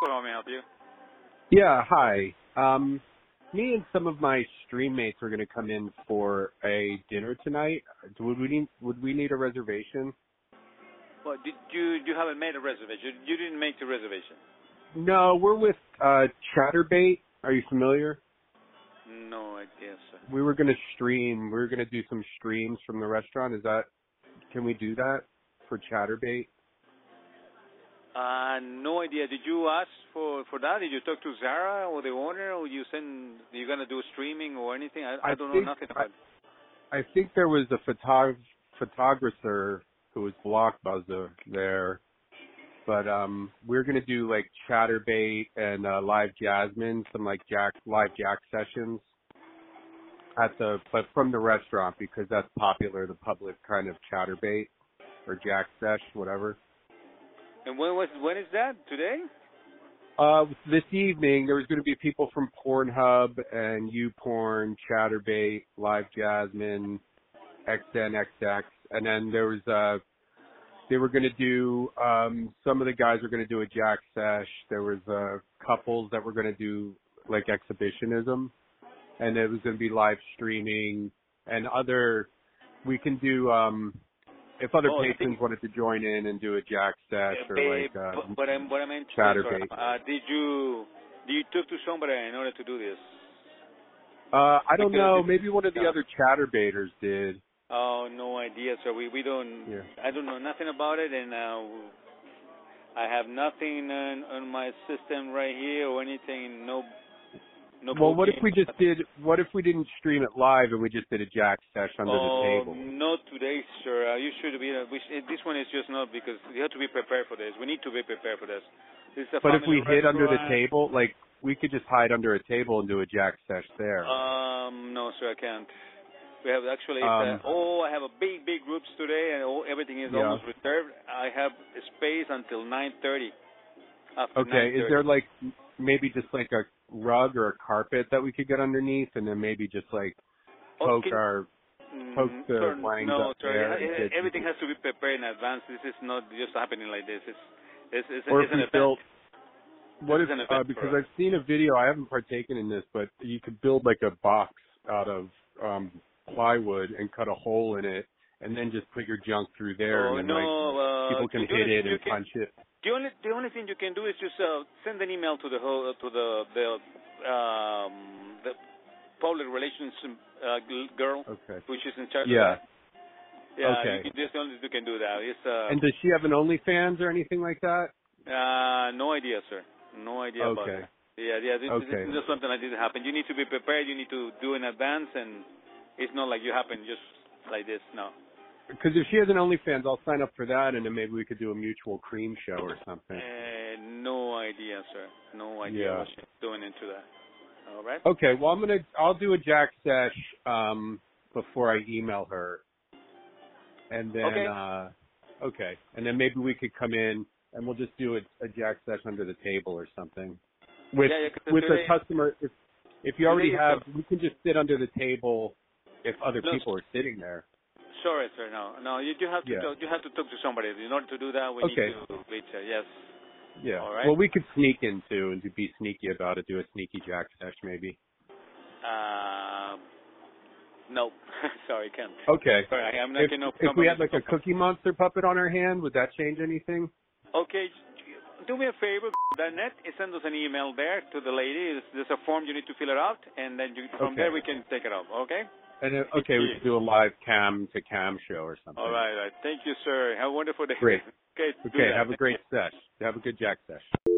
How may I help you? Yeah, hi. Me and some of my stream mates are going to come in for a dinner tonight. Would we need a reservation? Well, you haven't made a reservation? You didn't make the reservation? No, we're with Chatterbait. Are you familiar? No idea, sir. We were going to stream. We were going to do some streams from the restaurant. Can we do that for Chatterbait? No idea. Did you ask for that? Did you talk to Zara or the owner, or you're gonna do streaming or anything? I don't know nothing about it. I think there was a photographer who was Blockbuzzer there, but we're gonna do like Chatterbait and Live Jasmine, some like live Jack sessions but from the restaurant because that's popular, the public kind of Chatterbait or Jack sesh, whatever. And when is that? Today? This evening, there was going to be people from Pornhub and YouPorn, Chatterbait, Live Jasmine, XNXX, and then there was, they were going to do, some of the guys were going to do a Jack sesh. There was, couples that were going to do, like, exhibitionism, and it was going to be live streaming and we can do, if other patrons wanted to join in and do a Jack sesh or like what I meant Chatterbait. Did you talk to somebody in order to do this? I don't know. Maybe one of the other Chatterbaiters did. Oh, no idea, sir. We don't. Yeah. I don't know nothing about it, and I have nothing on my system right here or anything. No. Well, what if we didn't stream it live and we just did a Jack sesh under the table? Not today, sir. You should be. This one is just not because you have to be prepared for this. We need to be prepared for this. But if we hid under the table, like we could just hide under a table and do a Jack sesh there. No, sir, I can't. We have actually. I have a big groups today, and everything is almost reserved. I have space until 9:30. Okay. 9:30. Is there like maybe just like a rug or a carpet that we could get underneath, and then maybe just like poke the lines up there? Everything has to be prepared in advance. This is not just happening like this. It's an event. Because I've seen a video, I haven't partaken in this, but you could build like a box out of plywood and cut a hole in it, and then just put your junk through there, and then people can hit it and punch it. The only thing you can do is just send an email to the public relations girl, which is in charge of that. Yeah, okay. That's the only thing you can do that. And does she have an OnlyFans or anything like that? No idea, sir. No idea about that. Yeah. This is just something that didn't happen. You need to be prepared. You need to do in advance, and it's not like you happen just like this. No. Because if she has an OnlyFans, I'll sign up for that, and then maybe we could do a mutual cream show or something. No idea, sir. No idea what she's doing into that. All right. Okay. Well, I'll do a Jack sesh before I email her, and then and then maybe we could come in and we'll just do a Jack sesh under the table or something with the customer. If you already have, we can just sit under the table if other people are sitting there. Sorry, sir. No. You have to talk. You have to talk to somebody. In order to do that, we need to reach her. Yes. Yeah. All right. Well, we could sneak in too and be sneaky about it. Do a sneaky Jack sesh, maybe. No. Sorry, can't. Okay. Sorry, I'm not. If we had like a Cookie Monster puppet on our hand, would that change anything? Okay. Do me a favor. .net. Send us an email there to the lady. There's a form you need to fill it out, and then from there we can take it off. Okay. And we could do a live cam to cam show or something. All right. Thank you, sir. Have a wonderful day. Great. Okay. Have a great sesh. Have a good Jack sesh.